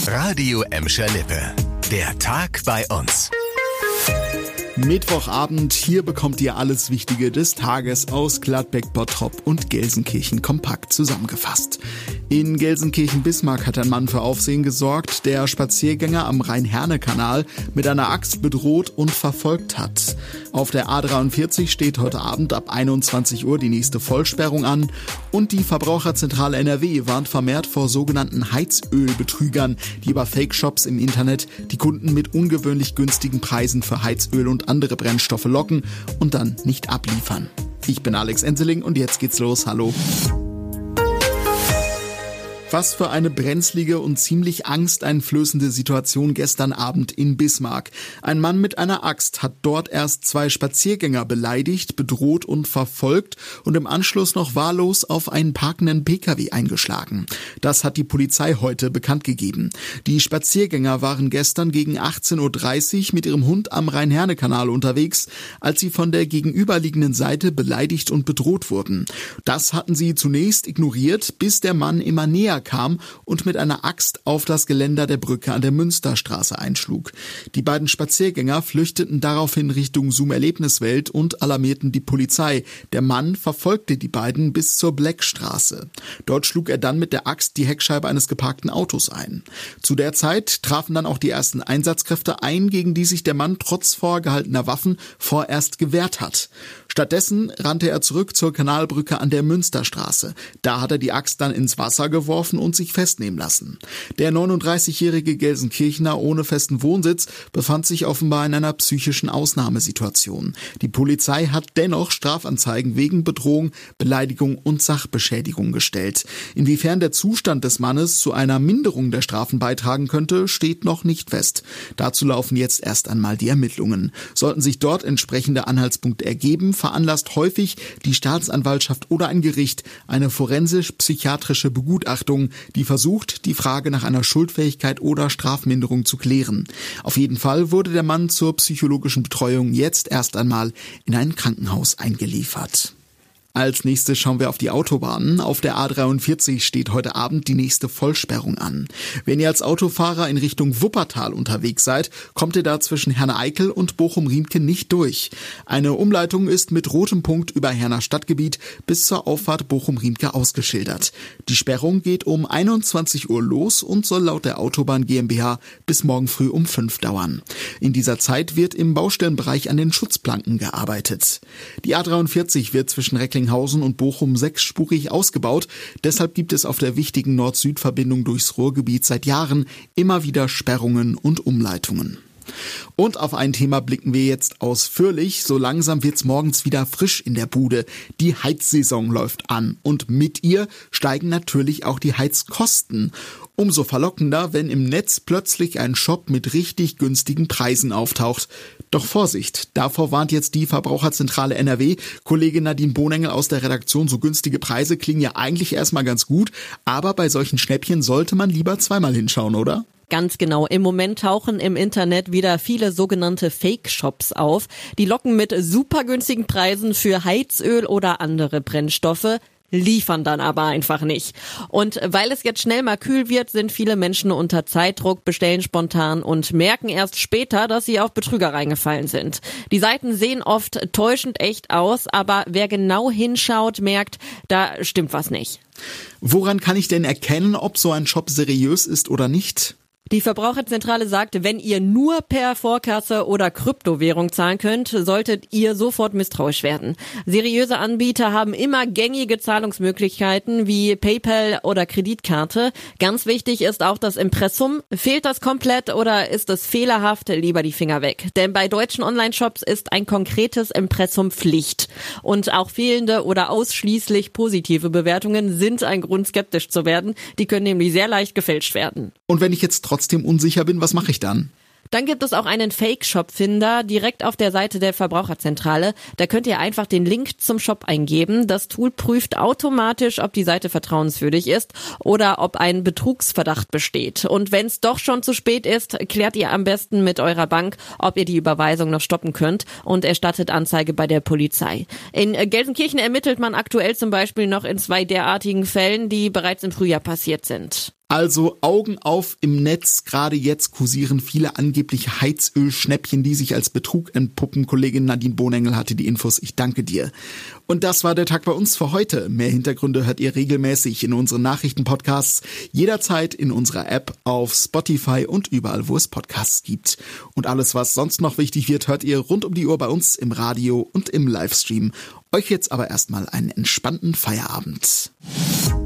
Radio Emscher Lippe. Der Tag bei uns. Mittwochabend, hier bekommt ihr alles Wichtige des Tages aus Gladbeck, Bottrop und Gelsenkirchen kompakt zusammengefasst. In Gelsenkirchen-Bismarck hat ein Mann für Aufsehen gesorgt, der Spaziergänger am Rhein-Herne-Kanal mit einer Axt bedroht und verfolgt hat. Auf der A43 steht heute Abend ab 21 Uhr die nächste Vollsperrung an und die Verbraucherzentrale NRW warnt vermehrt vor sogenannten Heizölbetrügern, die über Fake-Shops im Internet die Kunden mit ungewöhnlich günstigen Preisen für Heizöl und andere Brennstoffe locken und dann nicht abliefern. Ich bin Alex Enseling und jetzt geht's los. Hallo. Was für eine brenzlige und ziemlich angsteinflößende Situation gestern Abend in Bismarck. Ein Mann mit einer Axt hat dort erst 2 Spaziergänger beleidigt, bedroht und verfolgt und im Anschluss noch wahllos auf einen parkenden Pkw eingeschlagen. Das hat die Polizei heute bekannt gegeben. Die Spaziergänger waren gestern gegen 18:30 Uhr mit ihrem Hund am Rhein-Herne-Kanal unterwegs, als sie von der gegenüberliegenden Seite beleidigt und bedroht wurden. Das hatten sie zunächst ignoriert, bis der Mann immer näher kam und mit einer Axt auf das Geländer der Brücke an der Münsterstraße einschlug. Die beiden Spaziergänger flüchteten daraufhin Richtung Zoom-Erlebniswelt und alarmierten die Polizei. Der Mann verfolgte die beiden bis zur Blackstraße. Dort schlug er dann mit der Axt die Heckscheibe eines geparkten Autos ein. Zu der Zeit trafen dann auch die ersten Einsatzkräfte ein, gegen die sich der Mann trotz vorgehaltener Waffen vorerst gewehrt hat. Stattdessen rannte er zurück zur Kanalbrücke an der Münsterstraße. Da hat er die Axt dann ins Wasser geworfen und sich festnehmen lassen. Der 39-jährige Gelsenkirchener ohne festen Wohnsitz befand sich offenbar in einer psychischen Ausnahmesituation. Die Polizei hat dennoch Strafanzeigen wegen Bedrohung, Beleidigung und Sachbeschädigung gestellt. Inwiefern der Zustand des Mannes zu einer Minderung der Strafen beitragen könnte, steht noch nicht fest. Dazu laufen jetzt erst einmal die Ermittlungen. Sollten sich dort entsprechende Anhaltspunkte ergeben, veranlasst häufig die Staatsanwaltschaft oder ein Gericht eine forensisch-psychiatrische Begutachtung, die versucht, die Frage nach einer Schuldfähigkeit oder Strafminderung zu klären. Auf jeden Fall wurde der Mann zur psychologischen Betreuung jetzt erst einmal in ein Krankenhaus eingeliefert. Als nächstes schauen wir auf die Autobahnen. Auf der A43 steht heute Abend die nächste Vollsperrung an. Wenn ihr als Autofahrer in Richtung Wuppertal unterwegs seid, kommt ihr da zwischen Herne-Eickel und Bochum-Riemke nicht durch. Eine Umleitung ist mit rotem Punkt über Herner Stadtgebiet bis zur Auffahrt Bochum-Riemke ausgeschildert. Die Sperrung geht um 21 Uhr los und soll laut der Autobahn GmbH bis morgen früh um 5 dauern. In dieser Zeit wird im Baustellenbereich an den Schutzplanken gearbeitet. Die A43 wird zwischen Recklinghausen und Bochum 6-spurig ausgebaut. Deshalb gibt es auf der wichtigen Nord-Süd-Verbindung durchs Ruhrgebiet seit Jahren immer wieder Sperrungen und Umleitungen. Und auf ein Thema blicken wir jetzt ausführlich. So langsam wird's morgens wieder frisch in der Bude. Die Heizsaison läuft an und mit ihr steigen natürlich auch die Heizkosten. Umso verlockender, wenn im Netz plötzlich ein Shop mit richtig günstigen Preisen auftaucht. Doch Vorsicht, davor warnt jetzt die Verbraucherzentrale NRW. Kollegin Nadine Bohnengel aus der Redaktion, so günstige Preise klingen ja eigentlich erstmal ganz gut, aber bei solchen Schnäppchen sollte man lieber zweimal hinschauen, oder? Ganz genau. Im Moment tauchen im Internet wieder viele sogenannte Fake-Shops auf. Die locken mit super günstigen Preisen für Heizöl oder andere Brennstoffe, liefern dann aber einfach nicht. Und weil es jetzt schnell mal kühl wird, sind viele Menschen unter Zeitdruck, bestellen spontan und merken erst später, dass sie auf Betrüger reingefallen sind. Die Seiten sehen oft täuschend echt aus, aber wer genau hinschaut, merkt, da stimmt was nicht. Woran kann ich denn erkennen, ob so ein Shop seriös ist oder nicht? Die Verbraucherzentrale sagt, wenn ihr nur per Vorkasse oder Kryptowährung zahlen könnt, solltet ihr sofort misstrauisch werden. Seriöse Anbieter haben immer gängige Zahlungsmöglichkeiten wie PayPal oder Kreditkarte. Ganz wichtig ist auch das Impressum. Fehlt das komplett oder ist es fehlerhaft? Lieber die Finger weg. Denn bei deutschen Online-Shops ist ein konkretes Impressum Pflicht. Und auch fehlende oder ausschließlich positive Bewertungen sind ein Grund, skeptisch zu werden. Die können nämlich sehr leicht gefälscht werden. Und wenn ich jetzt trotzdem unsicher bin, was mache ich dann? Dann gibt es auch einen Fake-Shop-Finder direkt auf der Seite der Verbraucherzentrale. Da könnt ihr einfach den Link zum Shop eingeben. Das Tool prüft automatisch, ob die Seite vertrauenswürdig ist oder ob ein Betrugsverdacht besteht. Und wenn es doch schon zu spät ist, klärt ihr am besten mit eurer Bank, ob ihr die Überweisung noch stoppen könnt und erstattet Anzeige bei der Polizei. In Gelsenkirchen ermittelt man aktuell zum Beispiel noch in 2 derartigen Fällen, die bereits im Frühjahr passiert sind. Also Augen auf im Netz, gerade jetzt kursieren viele angebliche Heizölschnäppchen, die sich als Betrug entpuppen. Kollegin Nadine Bohnengel hatte die Infos, ich danke dir. Und das war der Tag bei uns für heute. Mehr Hintergründe hört ihr regelmäßig in unseren Nachrichtenpodcasts, jederzeit in unserer App, auf Spotify und überall, wo es Podcasts gibt. Und alles, was sonst noch wichtig wird, hört ihr rund um die Uhr bei uns im Radio und im Livestream. Euch jetzt aber erstmal einen entspannten Feierabend.